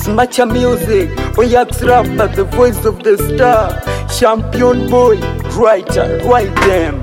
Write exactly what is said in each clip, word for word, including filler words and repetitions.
Smacha Music, Oyax rapper, the voice of the star, champion boy, writer, write them.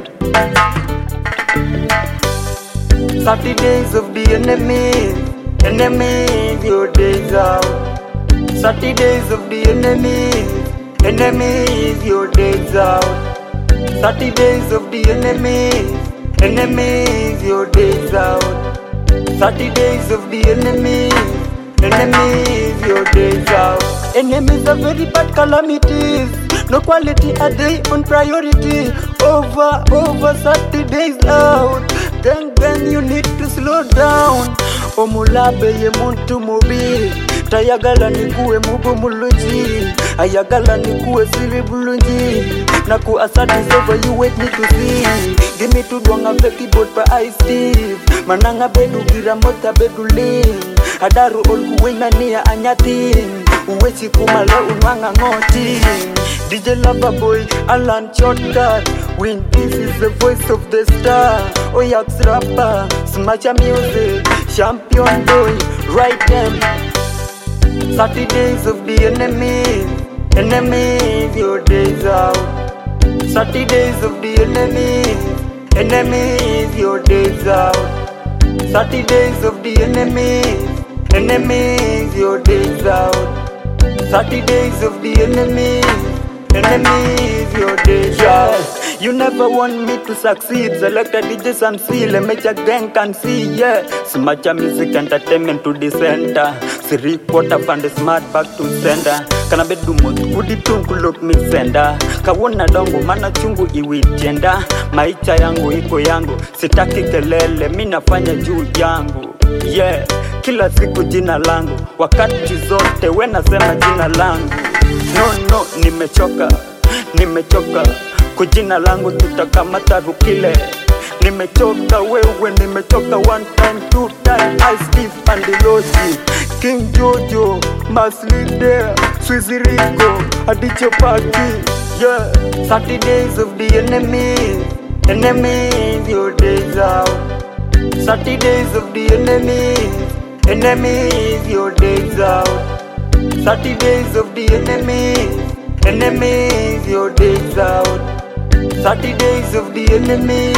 thirty days of the enemies, enemies, your days out. thirty days of the enemies, enemies, your days out. thirty days of the enemies, enemies, your days out. thirty days of the enemies, enemies, your days out. Enemies are very bad calamities. No quality are they on priority. Over, over thirty days out. Then, then you need to slow down. Omulabe ye muntu mubi. Tayagala nikuwe mubu mulunji. Ayagala nikuwe siri bulunji. Naku asadi is over, you wait me to see. Give me to duanga veki boat pa I Steve. Mananga bedu gira mota bedu ling. Adaru olku wena niya anyatin. Uwechi kumala unwanga ngoti. D J Loverboy, Alan Shortcut. When this is the voice of the star. Oyax rapper, Smacha Music, champion boy, write them. thirty days of the enemies, enemies, your days out. thirty days of the enemies, enemies, your days out. thirty days of the enemies, enemies, your days out. thirty days of the enemies, enemies, your days out. You never want me to succeed. Select a D J and see, let me check gang can see, yeah. Smacha Music Entertainment to the center. Three quarter from the smart back to sender. Kana bedu mot kudi tungu look me sender. Kawona dongo mana chungu iwitienda. Maisha yangu iko yangu, sitaki kelele, mina fanya juu yangu. Yeah, kila siku jina langu, wakati zote wena sema jina langu. No no, nimechoka, nimechoka. Kujina langu tutakamata rukile. Nimechoka wewe, nimechoka one time, two time. I Steve and the Logi, King Jojo, Masli there, Swizzy Rico, Adicho Party. Yeah, thirty days of the enemies, enemies, your days out. thirty days of the enemies, enemies, your days out. thirty days of the enemies, enemies, your days out. thirty days of the enemies,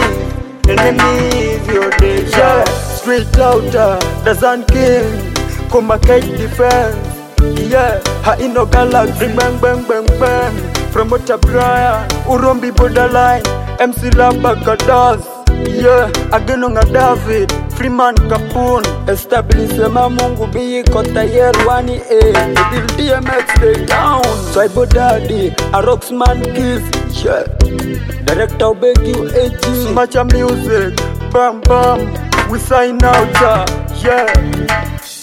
enemies, your days out. Straight outer, the Sun King, Kuma Cage Defense. Yeah, Haino Galaxy, bang, bang, bang, bang. From Ochabraya, Urombi Borderline, M C Lamba Kadas. Yeah, Agenonga David, Freeman Kapun. Establish Ema Mungu Biyi Kota Yerwani A. Dil D M X Day Down. Swaibo Daddy, a Roxman Kiss. Yeah, Director beg you A G. Smacha Music, bam bam. We sign out. Yeah.